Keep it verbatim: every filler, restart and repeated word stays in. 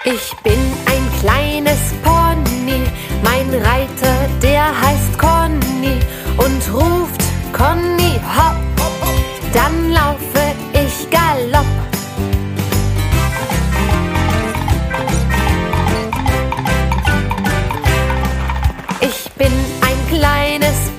Ich bin ein kleines Pony, mein Reiter, der heißt Conny und ruft Conny hopp, dann laufe ich galopp. Ich bin ein kleines